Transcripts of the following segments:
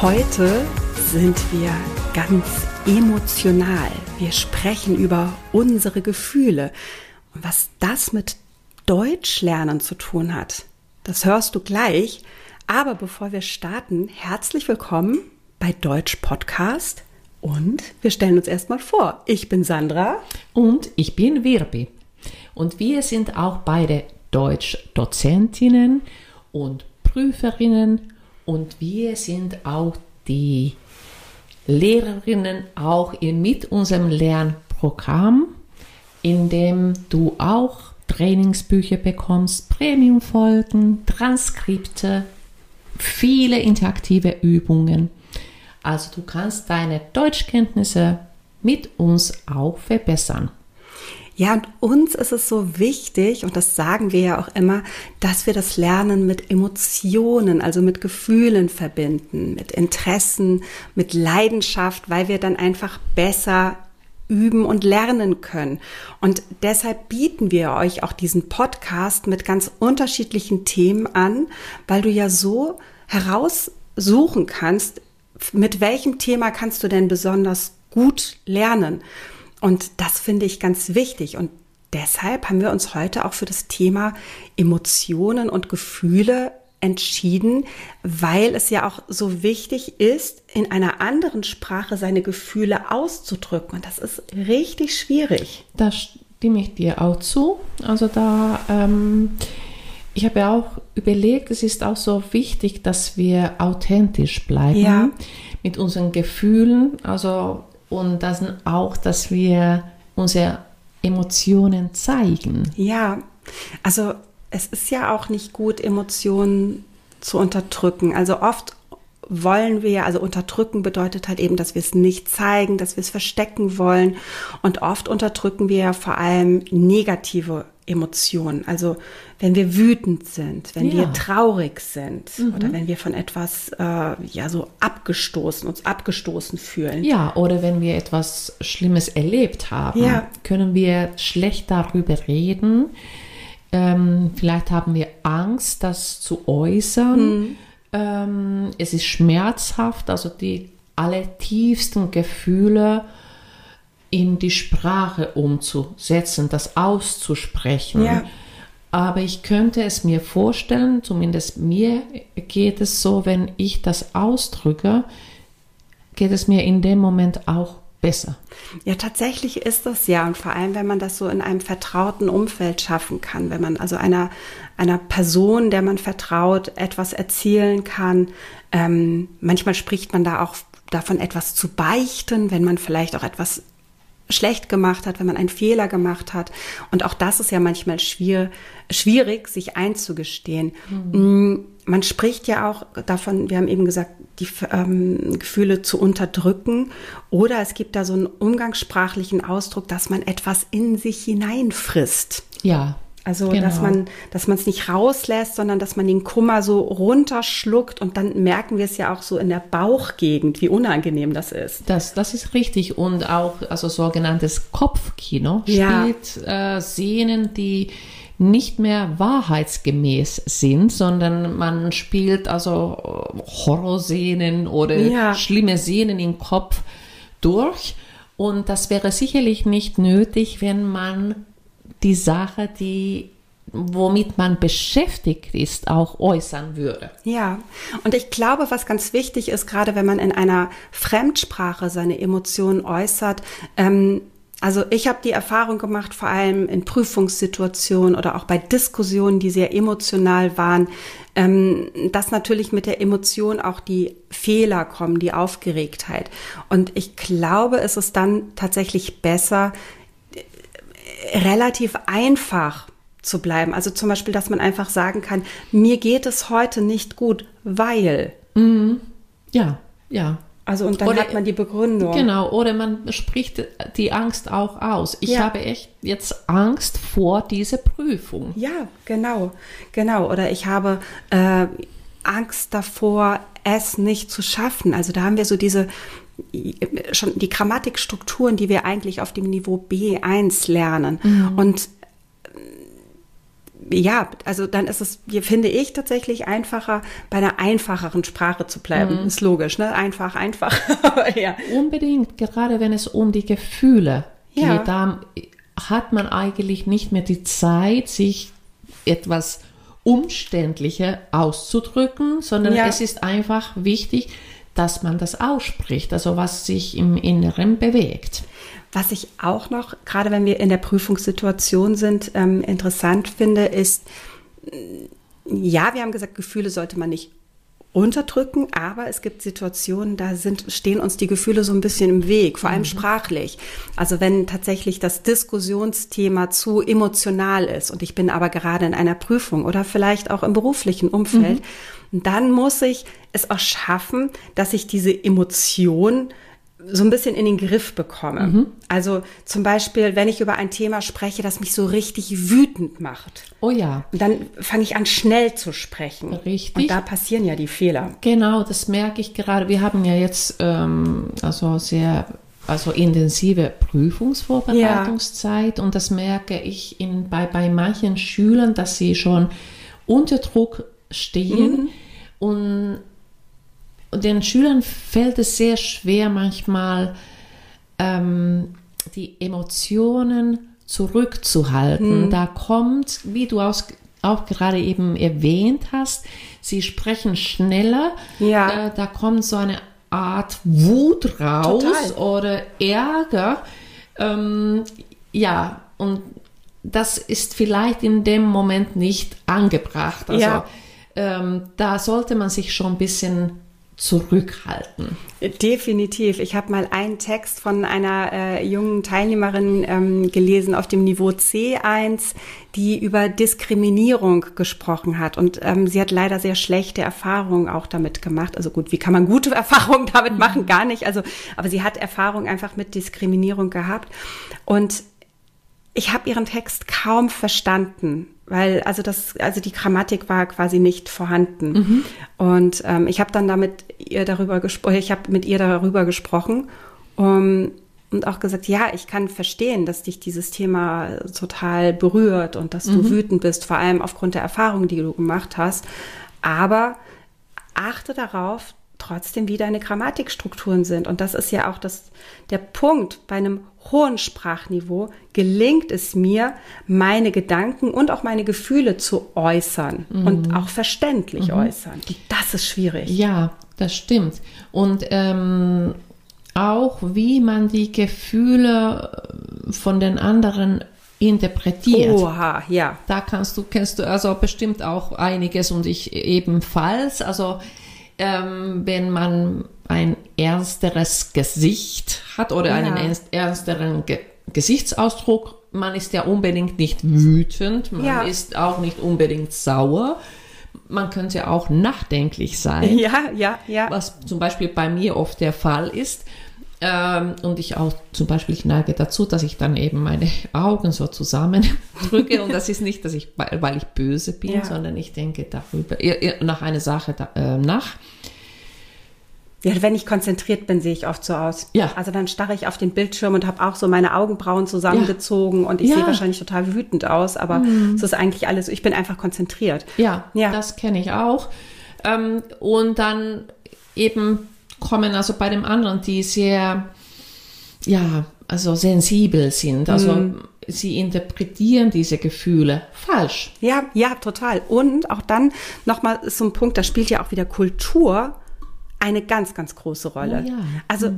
Heute sind wir ganz emotional. Wir sprechen über unsere Gefühle. Und was das mit Deutschlernen zu tun hat, das hörst du gleich. Aber bevor wir starten, herzlich willkommen bei Deutsch Podcast. Und wir stellen uns erstmal vor. Ich bin Sandra. Und ich bin Virpi. Und wir sind auch beide Deutschdozentinnen und Prüferinnen. Und wir sind auch die Lehrerinnen auch mit unserem Lernprogramm, in dem du auch Trainingsbücher bekommst, Premiumfolgen, Transkripte, viele interaktive Übungen. Also du kannst deine Deutschkenntnisse mit uns auch verbessern. Ja, und uns ist es so wichtig, und das sagen wir ja auch immer, dass wir das Lernen mit Emotionen, also mit Gefühlen verbinden, mit Interessen, mit Leidenschaft, weil wir dann einfach besser üben und lernen können. Und deshalb bieten wir euch auch diesen Podcast mit ganz unterschiedlichen Themen an, weil du ja so heraussuchen kannst, mit welchem Thema kannst du denn besonders gut lernen. Und das finde ich ganz wichtig. Und deshalb haben wir uns heute auch für das Thema Emotionen und Gefühle entschieden, weil es ja auch so wichtig ist, in einer anderen Sprache seine Gefühle auszudrücken. Und das ist richtig schwierig. Da stimme ich dir auch zu. Also ich habe ja auch überlegt, es ist auch so wichtig, dass wir authentisch bleiben mit unseren Gefühlen. Und das auch, dass wir unsere Emotionen zeigen. Ja, also es ist ja auch nicht gut, Emotionen zu unterdrücken. Also oft wollen wir, also unterdrücken bedeutet halt eben, dass wir es nicht zeigen, dass wir es verstecken wollen. Und oft unterdrücken wir ja vor allem negative Emotionen. Also wenn wir wütend sind, wenn wir traurig sind oder wenn wir von etwas uns abgestoßen fühlen. Ja, oder wenn wir etwas Schlimmes erlebt haben, können wir schlecht darüber reden. Vielleicht haben wir Angst, das zu äußern. Es ist schmerzhaft, also die allertiefsten Gefühle in die Sprache umzusetzen, das auszusprechen. Ja. Aber ich könnte es mir vorstellen, zumindest mir geht es so, wenn ich das ausdrücke, geht es mir in dem Moment auch besser. Ja, tatsächlich ist das ja. Und vor allem, wenn man das so in einem vertrauten Umfeld schaffen kann, wenn man also einer Person, der man vertraut, etwas erzählen kann. Manchmal spricht man da auch davon, etwas zu beichten, wenn man vielleicht auch etwas schlecht gemacht hat, wenn man einen Fehler gemacht hat. Und auch das ist ja manchmal schwierig, sich einzugestehen. Man spricht ja auch davon, wir haben eben gesagt, die Gefühle zu unterdrücken. Oder es gibt da so einen umgangssprachlichen Ausdruck, dass man etwas in sich hineinfrisst. Ja. Also, genau. dass man es nicht rauslässt, sondern dass man den Kummer so runterschluckt und dann merken wir es ja auch so in der Bauchgegend, wie unangenehm das ist. Das ist richtig und auch also sogenanntes Kopfkino spielt Szenen, die nicht mehr wahrheitsgemäß sind, sondern man spielt also Horrorszenen oder schlimme Szenen im Kopf durch und das wäre sicherlich nicht nötig, wenn man die Sache, womit man beschäftigt ist, auch äußern würde. Ja, und ich glaube, was ganz wichtig ist, gerade wenn man in einer Fremdsprache seine Emotionen äußert, also ich habe die Erfahrung gemacht, vor allem in Prüfungssituationen oder auch bei Diskussionen, die sehr emotional waren, dass natürlich mit der Emotion auch die Fehler kommen, die Aufgeregtheit. Und ich glaube, es ist dann tatsächlich besser, relativ einfach zu bleiben. Also zum Beispiel, dass man einfach sagen kann, mir geht es heute nicht gut, weil. Ja. Also und dann hat man die Begründung. Genau, oder man spricht die Angst auch aus. Ich habe echt jetzt Angst vor dieser Prüfung. Ja, genau. Oder ich habe Angst davor, es nicht zu schaffen. Also da haben wir so schon die Grammatikstrukturen, die wir eigentlich auf dem Niveau B1 lernen. Und ja, also dann ist es, finde ich, tatsächlich einfacher, bei einer einfacheren Sprache zu bleiben. Ist logisch, ne? Einfach. Ja. Unbedingt, gerade wenn es um die Gefühle geht, da hat man eigentlich nicht mehr die Zeit, sich etwas umständlicher auszudrücken, sondern es ist einfach wichtig, dass man das ausspricht, also was sich im Inneren bewegt. Was ich auch noch, gerade wenn wir in der Prüfungssituation sind, interessant finde, ist, ja, wir haben gesagt, Gefühle sollte man nicht unterdrücken, aber es gibt Situationen, da stehen uns die Gefühle so ein bisschen im Weg, vor allem sprachlich. Also wenn tatsächlich das Diskussionsthema zu emotional ist und ich bin aber gerade in einer Prüfung oder vielleicht auch im beruflichen Umfeld, dann muss ich es auch schaffen, dass ich diese Emotion so ein bisschen in den Griff bekomme. Also zum Beispiel, wenn ich über ein Thema spreche, das mich so richtig wütend macht. Oh ja. Und dann fange ich an, schnell zu sprechen. Richtig. Und da passieren ja die Fehler. Genau, das merke ich gerade. Wir haben ja jetzt sehr intensive Prüfungsvorbereitungszeit und das merke ich bei manchen Schülern, dass sie schon unter Druck stehen und den Schülern fällt es sehr schwer, manchmal die Emotionen zurückzuhalten. Da kommt, wie du auch gerade eben erwähnt hast, sie sprechen schneller. Ja. Da kommt so eine Art Wut raus. Total. Oder Ärger. Und das ist vielleicht in dem Moment nicht angebracht. Also da sollte man sich schon ein bisschen zurückhalten. Definitiv. Ich habe mal einen Text von einer jungen Teilnehmerin gelesen auf dem Niveau C1, die über Diskriminierung gesprochen hat. Und sie hat leider sehr schlechte Erfahrungen auch damit gemacht. Also gut, wie kann man gute Erfahrungen damit machen? Gar nicht. Aber sie hat Erfahrung einfach mit Diskriminierung gehabt. Und ich habe ihren Text kaum verstanden, weil die Grammatik war quasi nicht vorhanden. Und ich habe dann mit ihr darüber gesprochen und auch gesagt, ja, ich kann verstehen, dass dich dieses Thema total berührt und dass du wütend bist, vor allem aufgrund der Erfahrungen, die du gemacht hast. Aber achte darauf, trotzdem wie deine Grammatikstrukturen sind. Und das ist ja auch der Punkt. Bei einem hohen Sprachniveau gelingt es mir, meine Gedanken und auch meine Gefühle zu äußern und auch verständlich äußern. Und das ist schwierig. Ja, das stimmt. Und auch wie man die Gefühle von den anderen interpretiert. Oha, ja. Da kennst du also bestimmt auch einiges und ich ebenfalls. Also wenn man ein ernsteres Gesicht hat oder einen ernsteren Gesichtsausdruck, man ist ja unbedingt nicht wütend, man ist auch nicht unbedingt sauer, man könnte auch nachdenklich sein, was zum Beispiel bei mir oft der Fall ist. Und ich ich neige dazu, dass ich dann eben meine Augen so zusammendrücke. Und das ist nicht, weil ich böse bin, sondern ich denke nach einer Sache nach. Ja, wenn ich konzentriert bin, sehe ich oft so aus. Ja. Also dann starre ich auf den Bildschirm und habe auch so meine Augenbrauen zusammengezogen und ich sehe wahrscheinlich total wütend aus, aber es ist eigentlich alles, ich bin einfach konzentriert. Ja, das kenne ich auch. Und dann eben kommen also bei dem anderen, die sehr, sensibel sind. Also sie interpretieren diese Gefühle falsch. Ja, total. Und auch dann nochmal so ein Punkt, da spielt ja auch wieder Kultur eine ganz, ganz große Rolle. Oh ja. Also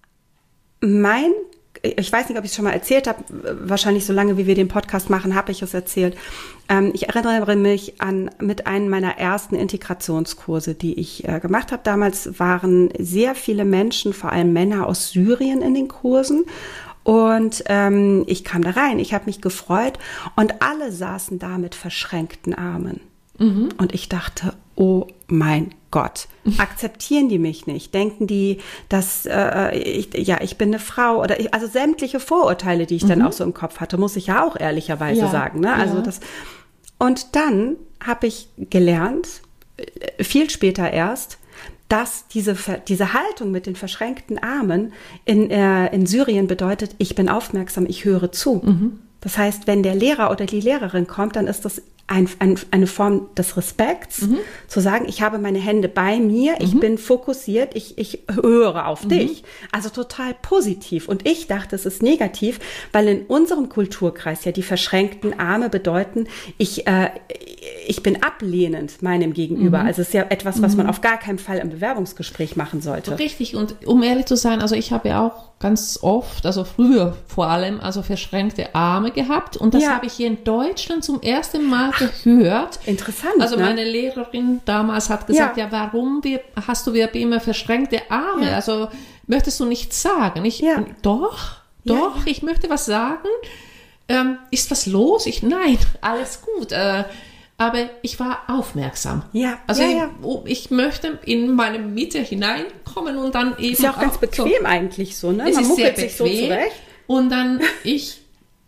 ich weiß nicht, ob ich es schon mal erzählt habe, wahrscheinlich so lange, wie wir den Podcast machen, habe ich es erzählt. Ich erinnere mich mit einem meiner ersten Integrationskurse, die ich gemacht habe. Damals waren sehr viele Menschen, vor allem Männer aus Syrien in den Kursen. Und ich kam da rein, ich habe mich gefreut und alle saßen da mit verschränkten Armen. Und ich dachte, oh mein Gott, akzeptieren die mich nicht? Denken die, dass ich bin eine Frau? Also sämtliche Vorurteile, die ich dann auch so im Kopf hatte, muss ich ja auch ehrlicherweise sagen. Ne? Also und dann habe ich gelernt, viel später erst, dass diese Haltung mit den verschränkten Armen in Syrien bedeutet, ich bin aufmerksam, ich höre zu. Das heißt, wenn der Lehrer oder die Lehrerin kommt, dann ist das eine Form des Respekts, zu sagen, ich habe meine Hände bei mir, ich bin fokussiert, ich höre auf dich. Also total positiv. Und ich dachte, es ist negativ, weil in unserem Kulturkreis ja die verschränkten Arme bedeuten, ich bin ablehnend meinem Gegenüber. Also es ist ja etwas, was man auf gar keinen Fall im Bewerbungsgespräch machen sollte. Richtig. Und um ehrlich zu sein, also ich habe ja auch ganz oft, also früher vor allem, also verschränkte Arme gehabt. Und das habe ich hier in Deutschland zum ersten Mal gehört. Interessant. Also meine Lehrerin damals hat gesagt, warum hast du immer verschränkte Arme? Ja. Also möchtest du nichts sagen? Doch, ich möchte was sagen. Ist was los? Nein, alles gut. Aber ich war aufmerksam. Ja. Also ich möchte in meine Mitte hineinkommen und dann eben. Ist ja auch ganz bequem eigentlich so, ne? Man muckelt sich so zurecht. Und dann ich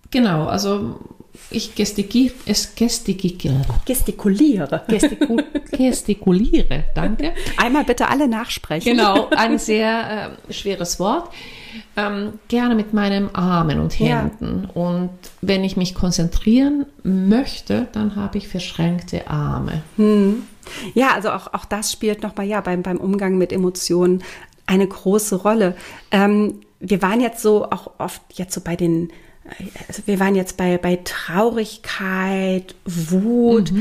gestikuliere, danke. Einmal bitte alle nachsprechen. Genau, ein sehr schweres Wort. Gerne mit meinen Armen und Händen. Ja. Und wenn ich mich konzentrieren möchte, dann habe ich verschränkte Arme. Ja, also auch das spielt nochmal beim Umgang mit Emotionen eine große Rolle. Wir waren jetzt so auch oft jetzt so bei den, also wir waren jetzt bei Traurigkeit, Wut.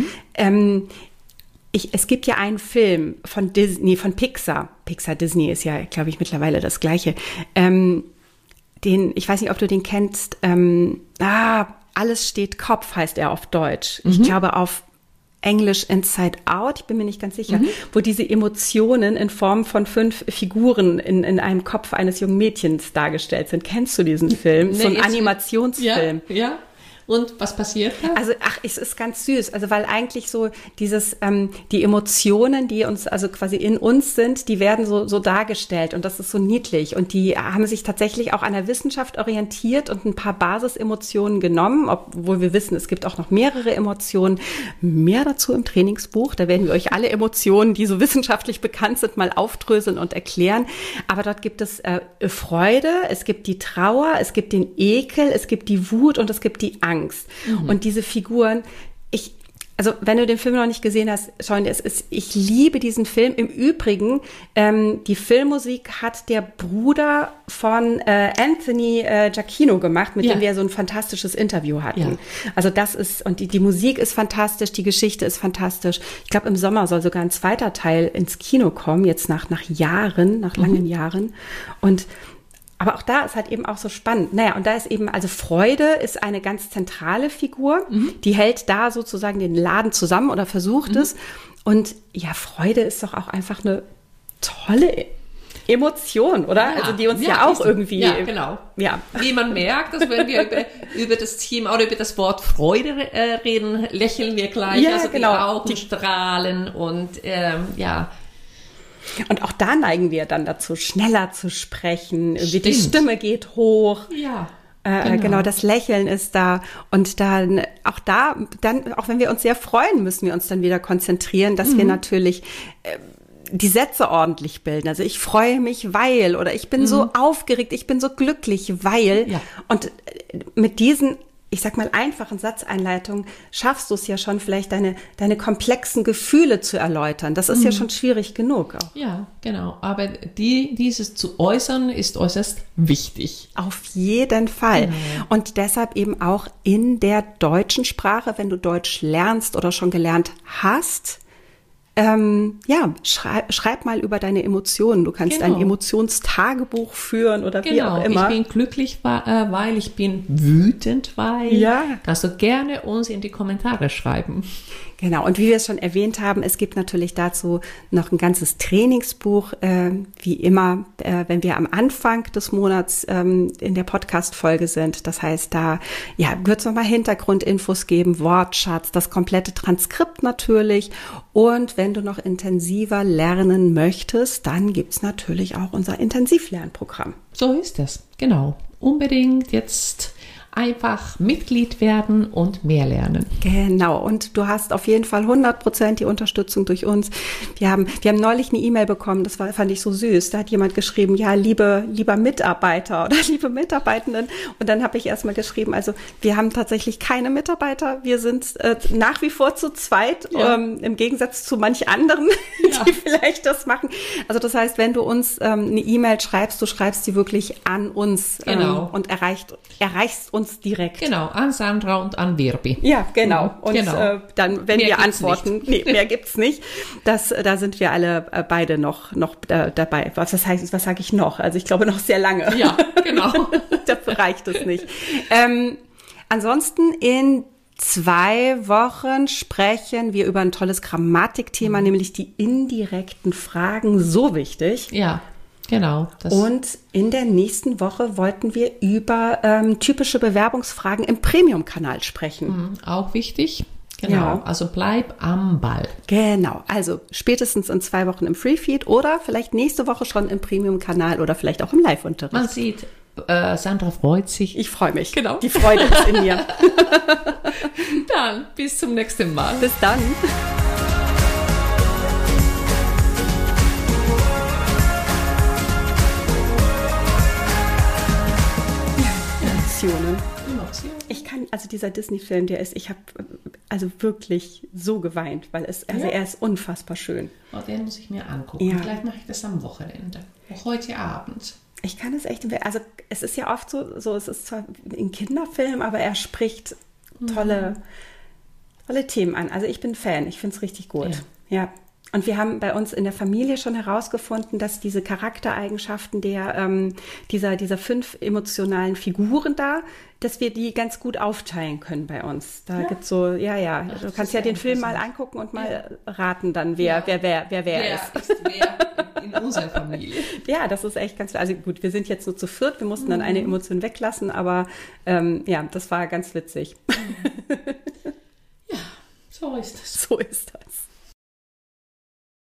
Es gibt ja einen Film von Pixar. Pixar, Disney ist ja, glaube ich, mittlerweile das Gleiche. Ich weiß nicht, ob du den kennst. Alles steht Kopf heißt er auf Deutsch. Ich glaube auf Englisch Inside Out, ich bin mir nicht ganz sicher, wo diese Emotionen in Form von 5 Figuren in einem Kopf eines jungen Mädchens dargestellt sind. Kennst du diesen Film? Nee, so ein Animationsfilm. Ja. Und was passiert da? Also, es ist ganz süß. Also, weil eigentlich so die Emotionen, die uns, also quasi in uns sind, die werden so dargestellt und das ist so niedlich. Und die haben sich tatsächlich auch an der Wissenschaft orientiert und ein paar Basisemotionen genommen, obwohl wir wissen, es gibt auch noch mehrere Emotionen. Mehr dazu im Trainingsbuch. Da werden wir euch alle Emotionen, die so wissenschaftlich bekannt sind, mal aufdröseln und erklären. Aber dort gibt es Freude, es gibt die Trauer, es gibt den Ekel, es gibt die Wut und es gibt die Angst. Und diese Figuren, also wenn du den Film noch nicht gesehen hast, ich liebe diesen Film. Im Übrigen, die Filmmusik hat der Bruder von Anthony Giacchino gemacht, mit dem wir so ein fantastisches Interview hatten. Ja. Also das ist, und die Musik ist fantastisch, die Geschichte ist fantastisch. Ich glaube, im Sommer soll sogar ein zweiter Teil ins Kino kommen, jetzt nach langen Jahren. Aber auch da ist halt eben auch so spannend. Naja, und da ist eben, also Freude ist eine ganz zentrale Figur, die hält da sozusagen den Laden zusammen oder versucht es. Und ja, Freude ist doch auch einfach eine tolle Emotion, oder? Ja, also die uns ja auch irgendwie... Ja, genau. Ja. Wie man merkt, dass wenn wir über das Thema oder über das Wort Freude reden, lächeln wir gleich. Ja, also genau. Die Augen strahlen und Und auch da neigen wir dann dazu, schneller zu sprechen. Die Stimme geht hoch. Ja. Genau, das Lächeln ist da. Und dann, auch wenn wir uns sehr freuen, müssen wir uns dann wieder konzentrieren, dass wir natürlich die Sätze ordentlich bilden. Also ich freue mich, weil, oder ich bin so aufgeregt, ich bin so glücklich, weil. Ja. Und mit diesen, ich sag mal, einfachen Satzeinleitungen schaffst du es ja schon, vielleicht deine komplexen Gefühle zu erläutern. Das ist ja schon schwierig genug auch. Ja, genau. Aber dieses zu äußern ist äußerst wichtig. Auf jeden Fall. Genau. Und deshalb eben auch in der deutschen Sprache, wenn du Deutsch lernst oder schon gelernt hast, schreib mal über deine Emotionen. Du kannst ein Emotionstagebuch führen oder wie auch immer. Ich bin glücklich, weil ich bin wütend, weil. Ja. Kannst du gerne uns in die Kommentare schreiben. Genau, und wie wir es schon erwähnt haben, es gibt natürlich dazu noch ein ganzes Trainingsbuch, wie immer, wenn wir am Anfang des Monats in der Podcast-Folge sind. Das heißt, da wird es nochmal Hintergrundinfos geben, Wortschatz, das komplette Transkript natürlich. Und wenn du noch intensiver lernen möchtest, dann gibt's natürlich auch unser Intensivlernprogramm. So ist es, genau. Unbedingt jetzt einfach Mitglied werden und mehr lernen. Genau, und du hast auf jeden Fall 100% die Unterstützung durch uns. Wir haben neulich eine E-Mail bekommen, fand ich so süß. Da hat jemand geschrieben, ja, lieber Mitarbeiter oder liebe Mitarbeitenden. Und dann habe ich erstmal geschrieben, also wir haben tatsächlich keine Mitarbeiter. Wir sind nach wie vor zu zweit, im Gegensatz zu manch anderen, die vielleicht das machen. Also das heißt, wenn du uns eine E-Mail schreibst, du schreibst die wirklich an uns und erreichst uns direkt. Genau, an Sandra und an Virbi. Ja, genau. Und dann, wenn wir antworten, mehr gibt's nicht. Da sind wir alle beide noch dabei. Was sage ich noch? Also ich glaube noch sehr lange. Ja, genau. Dafür reicht es nicht. Ansonsten in 2 Wochen sprechen wir über ein tolles Grammatikthema, nämlich die indirekten Fragen. So wichtig. Ja. Genau. Und in der nächsten Woche wollten wir über typische Bewerbungsfragen im Premium-Kanal sprechen. Auch wichtig. Genau. Ja. Also bleib am Ball. Genau. Also spätestens in 2 Wochen im Freefeed oder vielleicht nächste Woche schon im Premium-Kanal oder vielleicht auch im Live-Unterricht. Man sieht, Sandra freut sich. Ich freue mich. Genau. Die Freude ist in mir. Dann bis zum nächsten Mal. Bis dann. Emotionen. Ich kann, also dieser Disney-Film, ich habe also wirklich so geweint, weil er ist unfassbar schön. Oh, den muss ich mir angucken. Ja. Vielleicht mache ich das am Wochenende. Auch heute Abend. Ich kann es echt, also es ist ja oft so es ist zwar ein Kinderfilm, aber er spricht tolle Themen an. Also ich bin Fan, ich finde es richtig gut. Ja. Und wir haben bei uns in der Familie schon herausgefunden, dass diese Charaktereigenschaften dieser 5 emotionalen Figuren dass wir die ganz gut aufteilen können bei uns. Da gibt's so, du kannst ja den Film mal angucken und mal raten dann, wer ist. Wer in unserer Familie. Ja, das ist echt ganz, also gut, wir sind jetzt nur zu 4, wir mussten dann eine Emotion weglassen, aber das war ganz witzig. Ja, so ist das. So ist das.